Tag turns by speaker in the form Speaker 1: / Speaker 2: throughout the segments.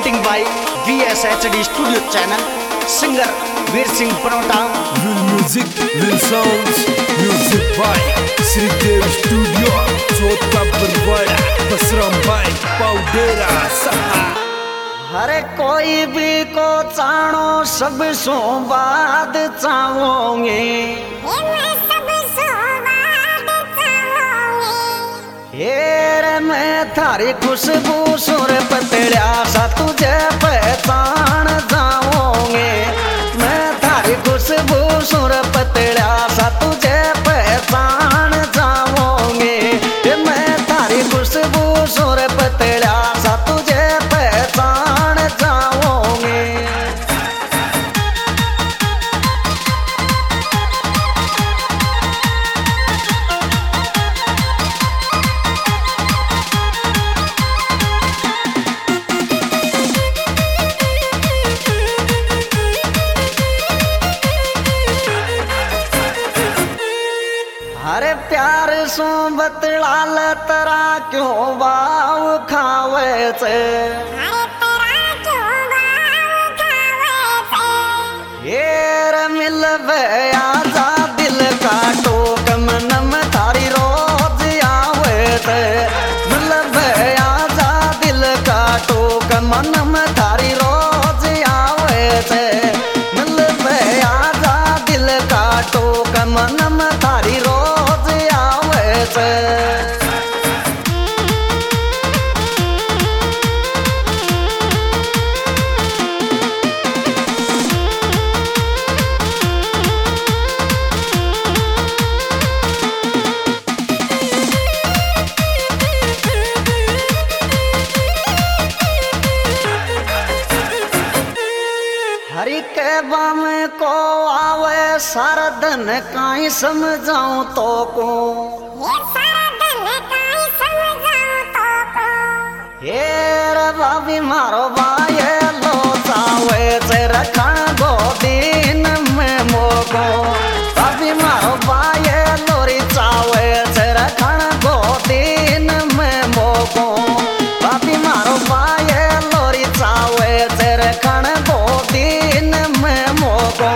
Speaker 1: presenting by VSHD Studio Channel, singer Veer Singh Panota.
Speaker 2: Will music, will sounds, music by Sridev Studio, Chota Barwada, Basram Bhai, Paudera, Saha.
Speaker 1: हरे कोई भी को चाणो सब सो बाद चाहोगे, हेर मैं थारी खुशबू सुर पतड़ा सा तुझे पहचान जाओगे, मैं थारी खुशबू सुर पतड़ा सा तुझे पहचान जाओगे, मैं थारी खुशबू सुर पतड़ा सा तुझे पहचान जाओगे। अरे प्यार सो बतलाल तरा क्यों बाव खावे से, हेर मिलवे आजा दिल का टोक मनम थारी रोज आवे से, मिलवे आजा दिल का टोक मनम थारी रोज आवे से, मिलवे आजा दिल का टोक मनम थारी रोज आवे से। हरि के बाम को आवे सारा धन काई समझाऊं तो को, हेर बाबी मारो बाये लो चावे से रखण गो दिन में मोको, बाबी मारो बाये लोरी चावे से रखण गो दिन में मोको, बाबी मारो बाये लोरी चावे से रखण गो दिन में मोको।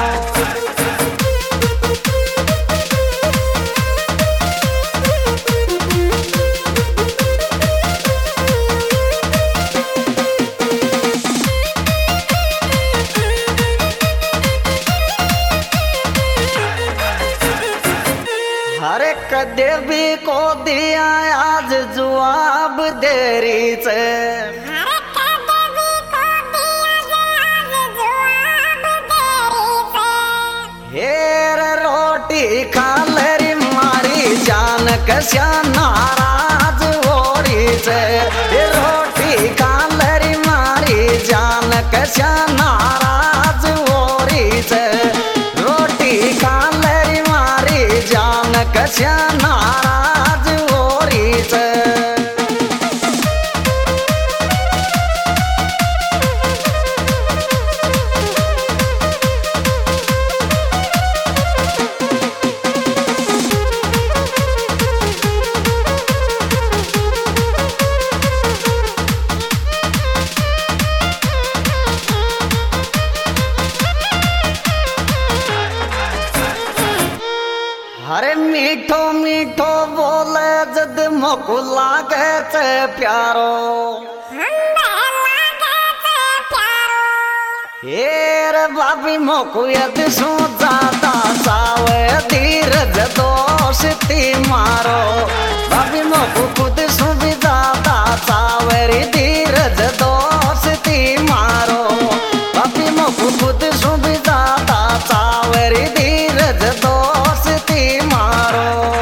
Speaker 1: हरे कदे भी को दिया आज जवाब देरी से, हेर रोटी खा लेरी मारी जान कस्या नाराज होरी से, रोटी खा लेरी मारी जान कस्या नाराज होरी से, रोटी खा लेरी मारी जान कस्या नाराज होरी से। हरे मीठो मीठो बोले जद मोकु लागे ते प्यारो, हेर बाबी मोकु यद सो जाता सावे धीरज दोस्ती मारो, बाबी मोकु खुद सो भी जाता सावे धीरज दोस्ती मारो, बाबी मोकु खुद सो भी जाता सावे धीरज दोस्ती मारो।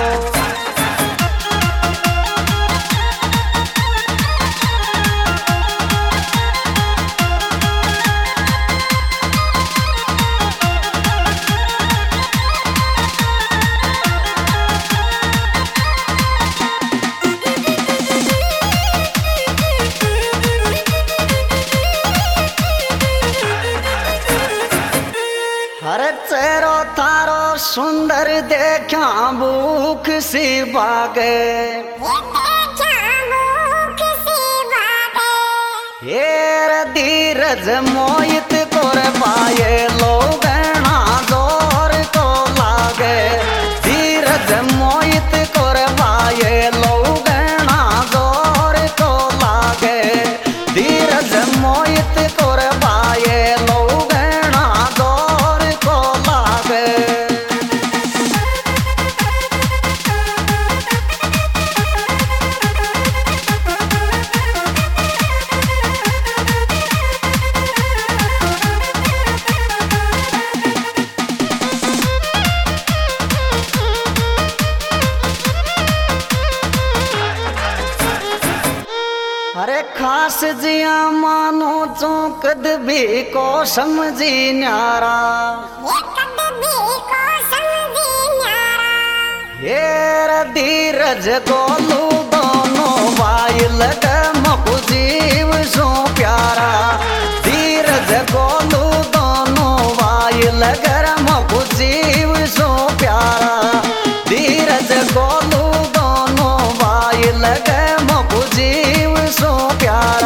Speaker 1: हरे चेहरो थारो सुंदर देखा भूख सी बागे, हेर धीरज मोहित कोर पाए लोगना जोर को लागे धीरज मोहित कोर पाए लोगना जोर को लागे धीरज मोहित कोर पाए लोगना जोर को लागे। अरे खास जिया मानो चौकद भी को समझी न्यारा हेर धीरज गोलू दोनों भाई लग मकु जीव सो प्यारा धीरज गोलू दोनों भाई लग मकु जीव सो प्यारा धीरज गोलू दोनों भाई लग मकु जीव सो प्यारा।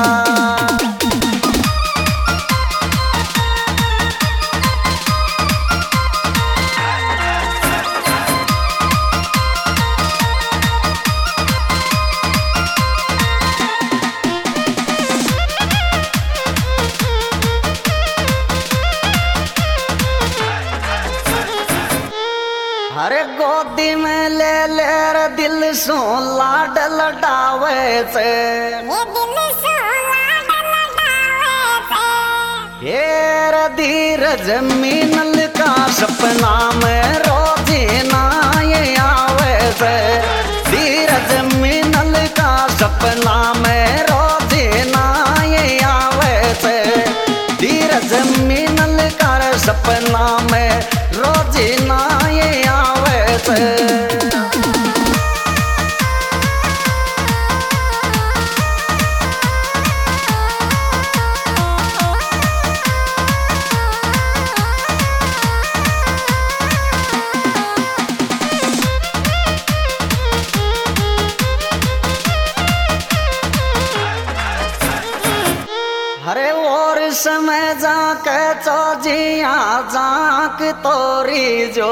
Speaker 1: अरे गोदी में ले ले रे दिल सो लाड लडावे से हेर धीरज मीनल का सपना में रोजी ना ये आवे से धीरज मीनल का सपना में रोजी ना ये आवे से धीरज मीनल का सपना में रोजी ना ये आवे से। अरे और समय जाके चौजिया जाक तोरी जो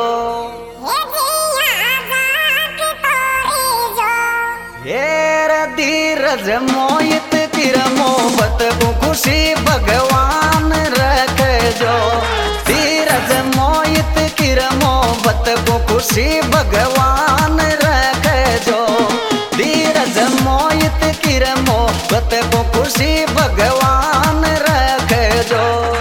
Speaker 1: हेर धीरज मोहित किर मोहब्बत को खुशी भगवान रखे जो धीरज मोहित किर मोहब्बत को खुशी भगवान रखे जो धीरज मोहित किर मोहब्बत को खुशी भगवान रखे जो।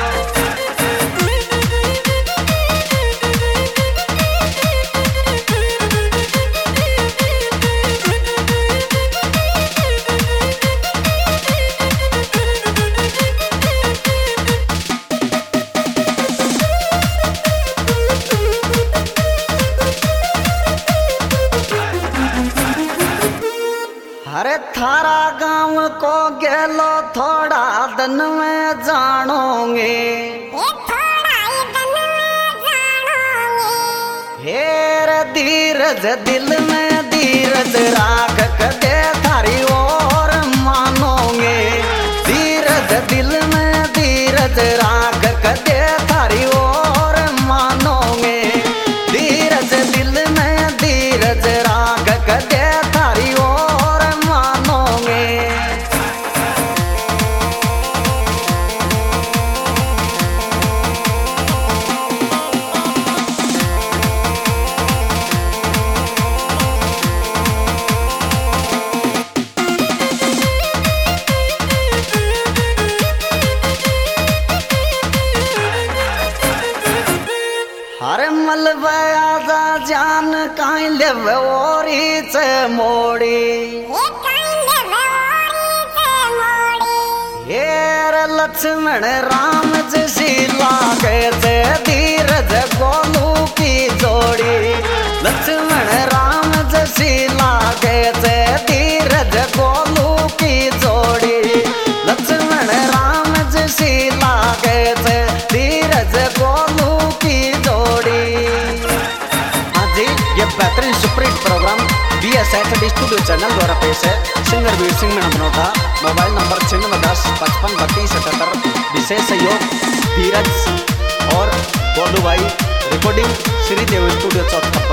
Speaker 1: अरे थारा गांव को गेलो थोड़ा दिन में जानोगे हेर धीरज दिल में धीरज राख कदे थारी और मानोगे धीरज दिल में धीरज राख कदे थारी और मानोगे धीरज दिल में धीरज राख कदे थारी और मानोगे। अरे मलबया जा जान काई लेव ओरी से मोड़ी हेर लक्ष्मण राम जैसी लागे से धीरज गोलू की जोड़ी लक्ष्मण राम जैसी लागे से धीरज गोलू की जोड़ी लक्ष्मण राम जैसी लागे से धीरज गोलू की जोड़ी। हाँ जी, ये बेहतरीन superhit programme Saturday studio channel द्वारा पेश है। Singer Veer Singh Meena Banota. Mobile number 9610553277। विशेष सहयोग धीरज और गोलू भाई। रिकॉर्डिंग श्रीदेव स्टूडियो चौथा।